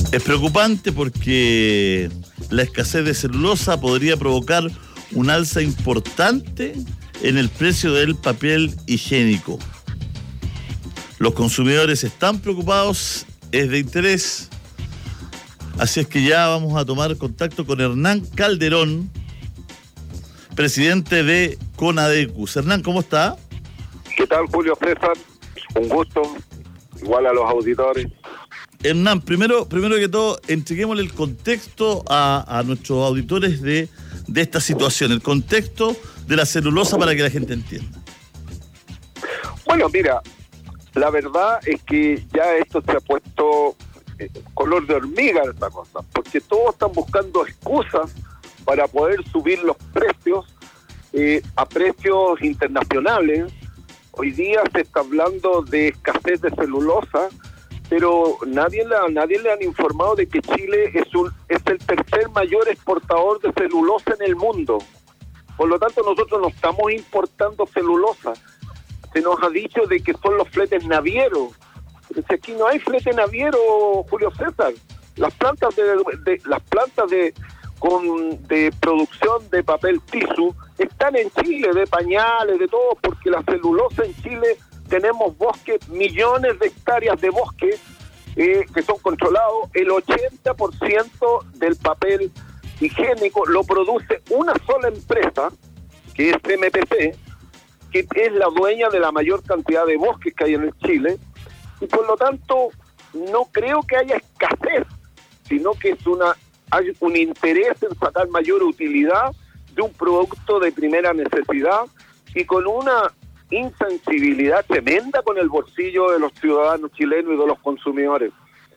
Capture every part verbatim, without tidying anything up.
Es preocupante porque la escasez de celulosa podría provocar un alza importante en el precio del papel higiénico. Los consumidores están preocupados, es de interés. Así es que ya vamos a tomar contacto con Hernán Calderón, presidente de Conadecus. Hernán, ¿cómo está? ¿Qué tal, Julio César? Un gusto, igual a los auditores. Hernán, primero, primero que todo, entreguémosle el contexto a, a nuestros auditores de, de esta situación, el contexto de la celulosa para que la gente entienda. Bueno, mira, la verdad es que ya esto se ha puesto eh, color de hormiga esta cosa, porque todos están buscando excusas para poder subir los precios eh, a precios internacionales. Hoy día se está hablando de escasez de celulosa, pero nadie le, nadie le han informado de que Chile es, un, es el tercer mayor exportador de celulosa en el mundo. Por lo tanto, nosotros no estamos importando celulosa. Se nos ha dicho de que son los fletes navieros. Pero si aquí no hay flete naviero, Julio César. Las plantas de, de las plantas de con de producción de papel tisú están en Chile, de pañales, de todo, porque la celulosa en Chile tenemos bosques, millones de hectáreas de bosque eh, que son controlados. El ochenta por ciento del papel higiénico lo produce una sola empresa, que es M P C, que es la dueña de la mayor cantidad de bosques que hay en el Chile, y por lo tanto no creo que haya escasez, sino que es una hay un interés en sacar mayor utilidad de un producto de primera necesidad y con una insensibilidad tremenda con el bolsillo de los ciudadanos chilenos y de los consumidores.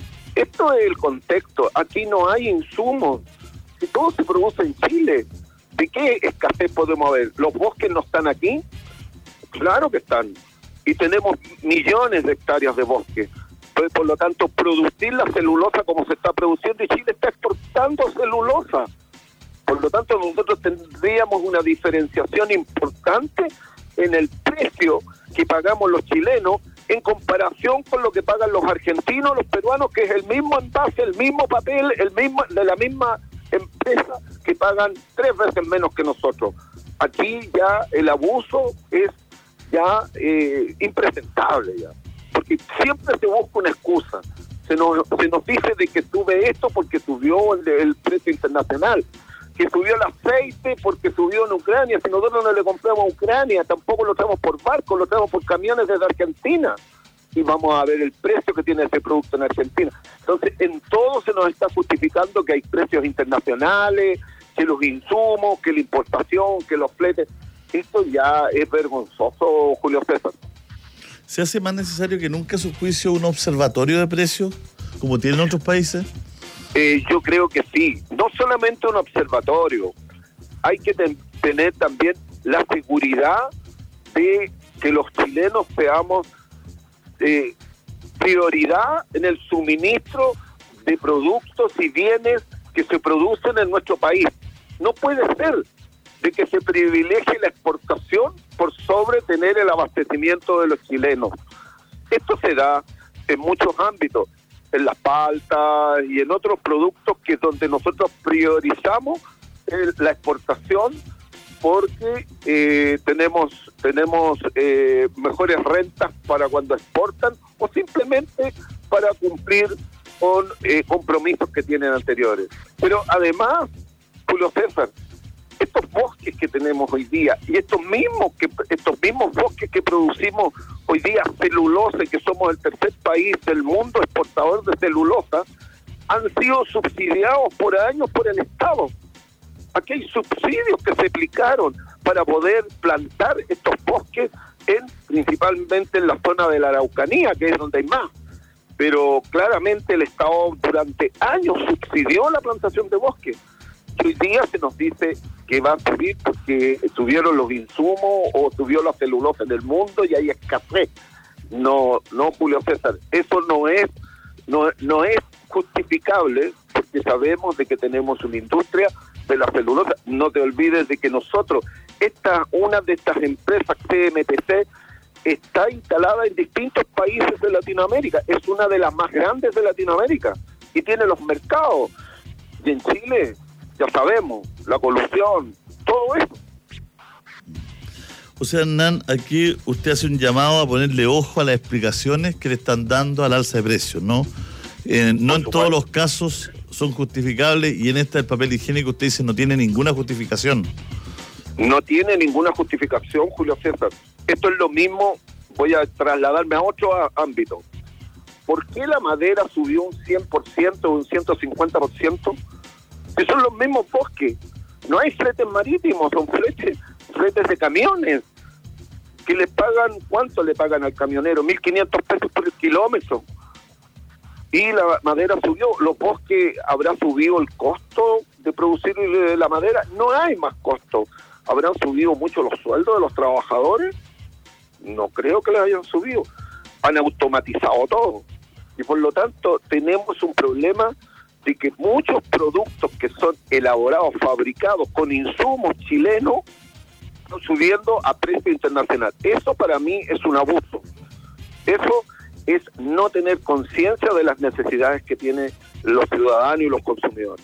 Esto es el contexto. Aquí no hay insumos. Si todo se produce en Chile, ¿de qué escasez podemos ver? ¿Los bosques no están aquí? Claro que están. Y tenemos millones de hectáreas de bosque. Entonces, por lo tanto, producir la celulosa como se está produciendo, y Chile está exportando celulosa. Por lo tanto, nosotros tendríamos una diferenciación importante en el precio que pagamos los chilenos en comparación con lo que pagan los argentinos, los peruanos, que es el mismo envase, el mismo papel, el mismo de la misma empresa, que pagan tres veces menos que nosotros. Aquí ya el abuso es ya eh, impresentable ya, porque siempre se busca una excusa. Se nos, se nos dice de que sube esto porque subió el, el precio internacional, que subió el aceite porque subió en Ucrania. Si nosotros no le compramos a Ucrania, tampoco lo traemos por barco, lo traemos por camiones desde Argentina, y vamos a ver el precio que tiene ese producto en Argentina. Entonces, en todo se nos está justificando que hay precios internacionales, que los insumos, que la importación, que los fletes. Esto ya es vergonzoso, Julio César. ¿Se hace más necesario que nunca, a su juicio, un observatorio de precios, como tienen otros países? Eh, yo creo que sí. No solamente un observatorio. Hay que ten- tener también la seguridad de que los chilenos seamos eh, prioridad en el suministro de productos y bienes que se producen en nuestro país. No puede ser de que se privilegie la exportación por sobre tener el abastecimiento de los chilenos. Esto se da en muchos ámbitos, en las paltas y en otros productos que donde nosotros priorizamos eh, la exportación porque eh, tenemos tenemos eh, mejores rentas para cuando exportan o simplemente para cumplir con eh, compromisos que tienen anteriores. Pero además, Julio César, estos bosques que tenemos hoy día y estos mismos que estos mismos bosques que producimos hoy día celulosa, y que somos el tercer país del mundo exportador de celulosa, han sido subsidiados por años por el Estado. Aquí hay subsidios que se aplicaron para poder plantar estos bosques en principalmente en la zona de la Araucanía, que es donde hay más. Pero claramente el Estado durante años subsidió la plantación de bosques. Hoy día se nos dice que va a subir porque subieron los insumos o subió la celulosa en el mundo y hay escasez. No, no, Julio César, eso no es, no, no es justificable, porque sabemos de que tenemos una industria de la celulosa. No te olvides de que nosotros, esta, una de estas empresas C M P C, está instalada en distintos países de Latinoamérica, es una de las más grandes de Latinoamérica, y tiene los mercados. Y en Chile, ya sabemos, la colusión, todo eso. O sea, Hernán, aquí usted hace un llamado a ponerle ojo a las explicaciones que le están dando al alza de precios, ¿no? Eh, no en todos los casos son justificables, y en esta del papel higiénico usted dice no tiene ninguna justificación. No tiene ninguna justificación, Julio César. Esto es lo mismo, voy a trasladarme a otro a- ámbito. ¿Por qué la madera subió un cien por ciento o un ciento cincuenta por ciento? Que son los mismos bosques. No hay fletes marítimos, son fletes, fletes de camiones. Que le pagan, ¿cuánto le pagan al camionero? mil quinientos pesos por el kilómetro. Y la madera subió. ¿Los bosques habrá subido el costo de producir la madera? No hay más costo. ¿Habrán subido mucho los sueldos de los trabajadores? No creo que les hayan subido. Han automatizado todo. Y por lo tanto tenemos un problema de que muchos productos que son elaborados, fabricados con insumos chilenos, están subiendo a precio internacional. Eso para mí es un abuso. Eso es no tener conciencia de las necesidades que tienen los ciudadanos y los consumidores.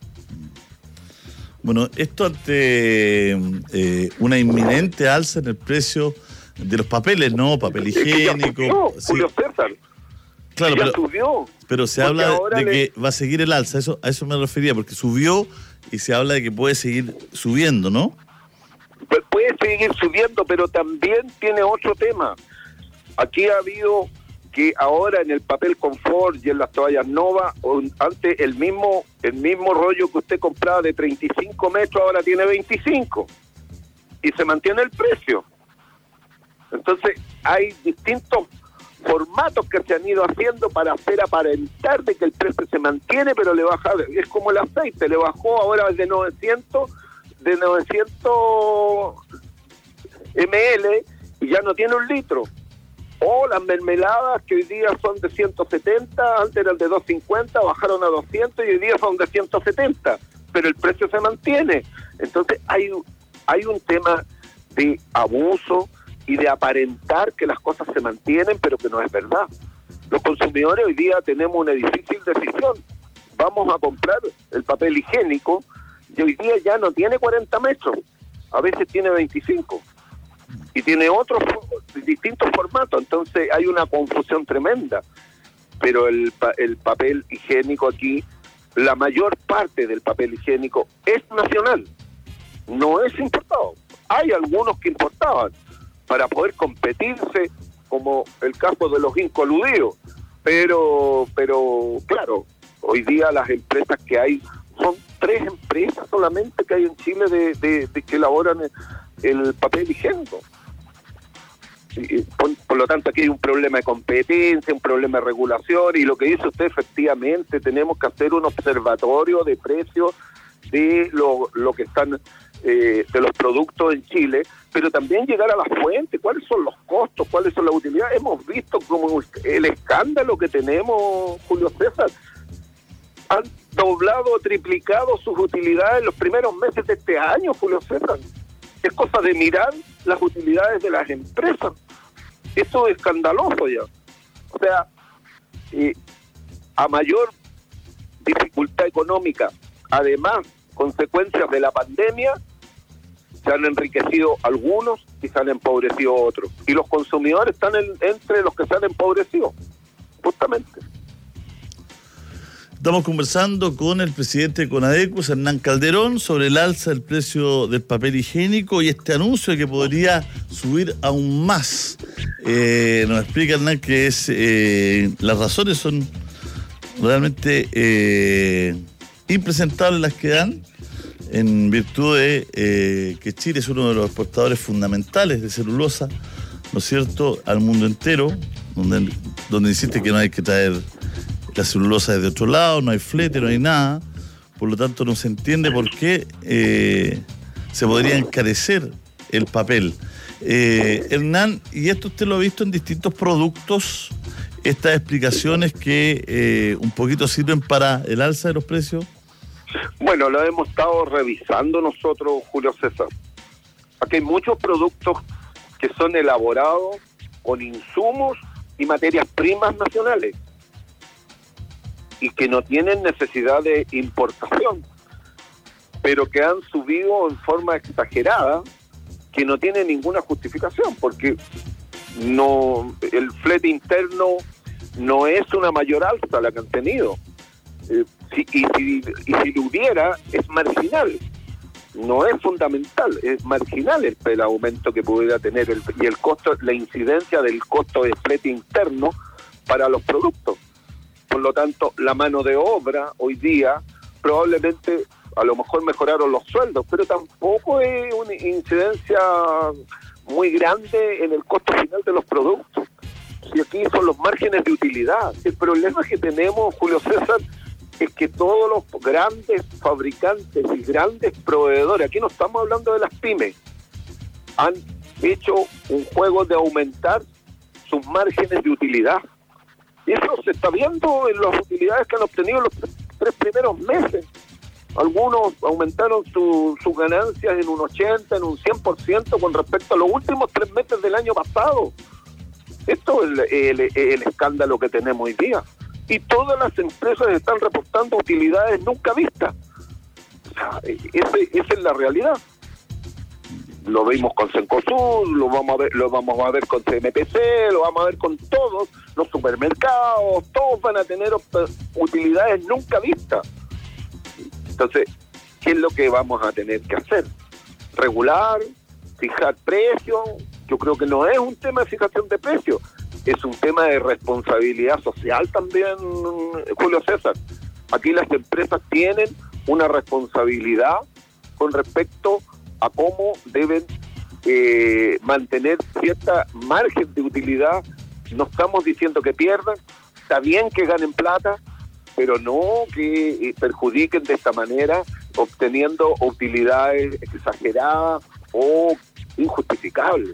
Bueno, esto ante eh, una inminente alza en el precio de los papeles, ¿no? Papel higiénico. No, Sí. Julio César. Claro, ya pero, subió. pero se Porque habla de, ahora de le- que va a seguir el alza, eso, a eso me refería, porque subió y se habla de que puede seguir subiendo, ¿no? Pu- Puede seguir subiendo, pero también tiene otro tema. Aquí ha habido que ahora en el papel confort y en las toallas Nova, o- antes el mismo el mismo rollo que usted compraba de treinta y cinco metros ahora tiene veinticinco y se mantiene el precio. Entonces hay distintos formatos que se han ido haciendo para hacer aparentar de que el precio se mantiene, pero le baja. Es como el aceite, le bajó ahora de novecientos de novecientos mililitros y ya no tiene un litro. O las mermeladas que hoy día son de ciento setenta, antes eran de doscientos cincuenta, bajaron a doscientos y hoy día son de ciento setenta, pero el precio se mantiene. Entonces hay, hay un tema de abuso y de aparentar que las cosas se mantienen, pero que no es verdad. Los consumidores hoy día tenemos una difícil decisión. Vamos a comprar el papel higiénico y hoy día ya no tiene cuarenta metros, a veces tiene veinticinco. Y tiene otros distintos formatos, entonces hay una confusión tremenda. Pero el, pa- el papel higiénico aquí, la mayor parte del papel higiénico es nacional, no es importado. Hay algunos que importaban para poder competirse, como el caso de los incoludidos, pero, pero claro, hoy día las empresas que hay, son tres empresas solamente que hay en Chile de, de, de que elaboran el, el papel higiénico. Y Por, por lo tanto, aquí hay un problema de competencia, un problema de regulación, y lo que dice usted, efectivamente, tenemos que hacer un observatorio de precios de lo, lo que están, eh, de los productos en Chile, pero también llegar a la fuente, cuáles son los costos, cuáles son las utilidades. Hemos visto como el escándalo que tenemos, Julio César, han doblado o triplicado sus utilidades en los primeros meses de este año, Julio César. Es cosa de mirar las utilidades de las empresas. Eso es escandaloso ya. O sea, eh, a mayor dificultad económica, además, consecuencias de la pandemia, se han enriquecido algunos y se han empobrecido otros. Y los consumidores están en, entre los que se han empobrecido, justamente. Estamos conversando con el presidente de Conadecus, Hernán Calderón, sobre el alza del precio del papel higiénico y este anuncio de que podría subir aún más. Eh, nos explica Hernán que es eh, las razones son realmente eh, impresentables las que dan, en virtud de eh, que Chile es uno de los exportadores fundamentales de celulosa, ¿no es cierto?, al mundo entero, donde, donde insiste que no hay que traer la celulosa desde otro lado, no hay flete, no hay nada, por lo tanto no se entiende por qué eh, se podría encarecer el papel. Eh, Hernán, y esto usted lo ha visto en distintos productos, estas explicaciones que eh, un poquito sirven para el alza de los precios. Bueno, lo hemos estado revisando nosotros, Julio César. Aquí hay muchos productos que son elaborados con insumos y materias primas nacionales. y que no tienen necesidad de importación, pero que han subido en forma exagerada, que no tiene ninguna justificación, porque no el flete interno no es una mayor alza la que han tenido, eh, si, y, si, y si lo hubiera, es marginal, no es fundamental, es marginal el, el aumento que pudiera tener el, y el costo, la incidencia del costo de flete interno para los productos. Por lo tanto, la mano de obra hoy día probablemente a lo mejor mejoraron los sueldos, pero tampoco es una incidencia muy grande en el costo final de los productos. Y aquí son los márgenes de utilidad. El problema que tenemos, Julio César, es que todos los grandes fabricantes y grandes proveedores, aquí no estamos hablando de las pymes, han hecho un juego de aumentar sus márgenes de utilidad. Y eso se está viendo en las utilidades que han obtenido los tres, tres primeros meses. Algunos aumentaron sus su ganancias en un ochenta, en un cien por ciento con respecto a los últimos tres meses del año pasado. Esto es el, el, el escándalo que tenemos hoy día. Y todas las empresas están reportando utilidades nunca vistas. O sea, ese, esa es la realidad. Lo vimos con Cencosud, lo vamos a ver, lo vamos a ver con C M P C, lo vamos a ver con todos los supermercados, todos van a tener utilidades nunca vistas. Entonces, ¿qué es lo que vamos a tener que hacer? Regular, fijar precios. Yo creo que no es un tema de fijación de precios, es un tema de responsabilidad social también, Julio César. Aquí las empresas tienen una responsabilidad con respecto a cómo deben eh, mantener cierta margen de utilidad. No estamos diciendo que pierdan, está bien que ganen plata, pero no que eh, perjudiquen de esta manera, obteniendo utilidades exageradas o injustificables.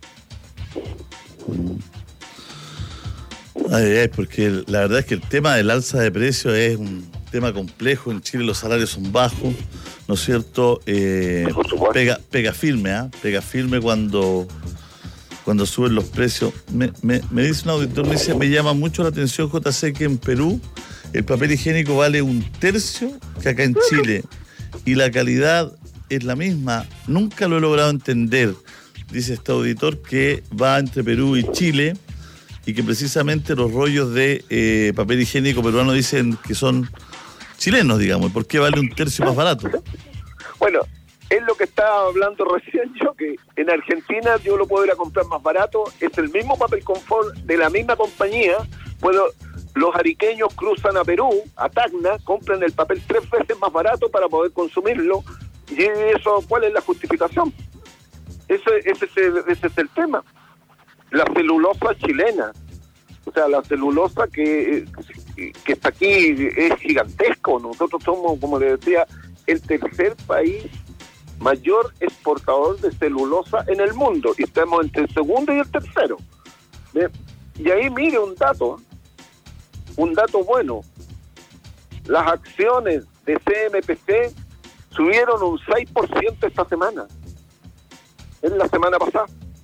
Ay, ay, porque la verdad es que el tema del alza de precios es un tema complejo. En Chile los salarios son bajos, ¿no es cierto? Eh, pega, pega firme, ¿eh? Pega firme cuando, cuando suben los precios. Me, me, me dice un auditor, me dice, me llama mucho la atención, J C, que en Perú el papel higiénico vale un tercio que acá en Chile y la calidad es la misma. Nunca lo he logrado entender, dice este auditor, que va entre Perú y Chile y que precisamente los rollos de eh, papel higiénico peruano dicen que son chilenos, digamos. ¿Por qué vale un tercio más barato? Bueno, es lo que estaba hablando recién yo, que en Argentina yo lo puedo ir a comprar más barato, es el mismo papel confort de la misma compañía. Puedo, los ariqueños cruzan a Perú, a Tacna, compran el papel tres veces más barato para poder consumirlo. ¿Y eso cuál es la justificación? Ese, ese, es el, ese es el tema. La celulosa chilena, o sea, la celulosa que, que está aquí es gigantesco. Nosotros somos, como le decía, el tercer país mayor exportador de celulosa en el mundo, y estamos entre el segundo y el tercero. Y ahí mire un dato, un dato bueno. Las acciones de C M P C subieron un seis por ciento esta semana, en la semana pasada.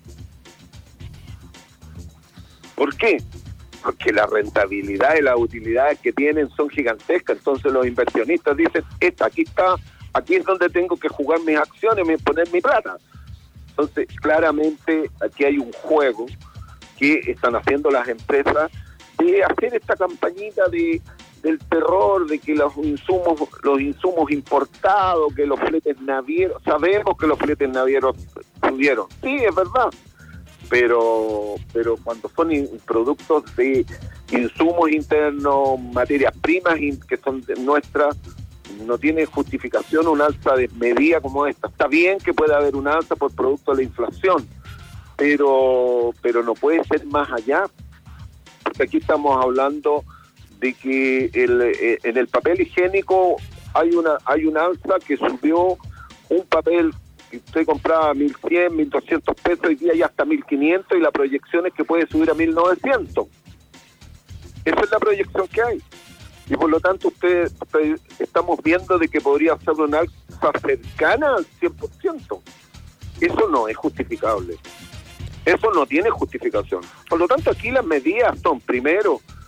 ¿Por qué? Porque la rentabilidad y las utilidades que tienen son gigantescas. Entonces los inversionistas dicen, esta, aquí está, aquí es donde tengo que jugar mis acciones, poner mi plata. Entonces, claramente aquí hay un juego que están haciendo las empresas de hacer esta campañita de del terror, de que los insumos, los insumos importados, que los fletes navieros, sabemos que los fletes navieros subieron. Sí, es verdad. pero pero cuando son in, productos de insumos internos, materias primas in, que son nuestras, no tiene justificación un alza desmedida como esta. Está bien que pueda haber un alza por producto de la inflación, pero pero no puede ser más allá, porque aquí estamos hablando de que el, eh, en el papel higiénico hay una hay una alza que subió un papel que usted compraba a mil cien, mil doscientos pesos, hoy día ya hasta mil quinientos, y la proyección es que puede subir a mil novecientos. Esa es la proyección que hay. Y por lo tanto usted, usted estamos viendo de que podría ser una alza cercana al cien por ciento. Eso no es justificable. Eso no tiene justificación. Por lo tanto aquí las medidas son, primero,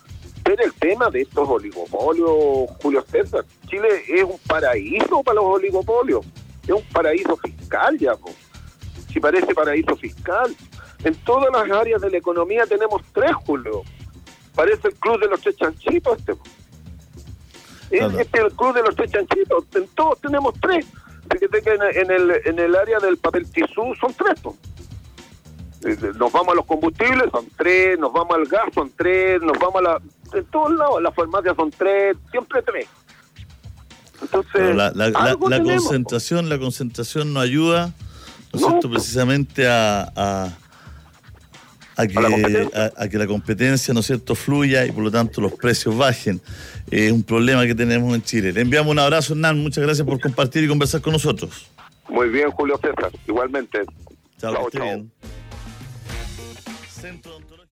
resolver el tema de estos oligopolios, Julio César. Chile es un paraíso para los oligopolios, es un paraíso fiscal ya, po. Si parece paraíso fiscal. En todas las áreas de la economía tenemos tres, Julio. Parece el club de los tres chanchitos este, po. Claro. Este es el club de los tres chanchitos. En todos tenemos tres. Fíjate que en, en, el, en el área del papel tisú son tres, po. Nos vamos a los combustibles, son tres, nos vamos al gas, son tres, nos vamos a la... En todos lados, las farmacias son tres, siempre tres. Entonces, la, la, la, la concentración, la concentración nos ayuda, ¿no es cierto?, precisamente a, a, a, que, a, a que la competencia, ¿no es cierto?, fluya y por lo tanto los precios bajen. Es un problema que tenemos en Chile. Le enviamos un abrazo, Hernán, muchas gracias por compartir y conversar con nosotros. Muy bien, Julio César, igualmente. Chao, que esté bien. Centro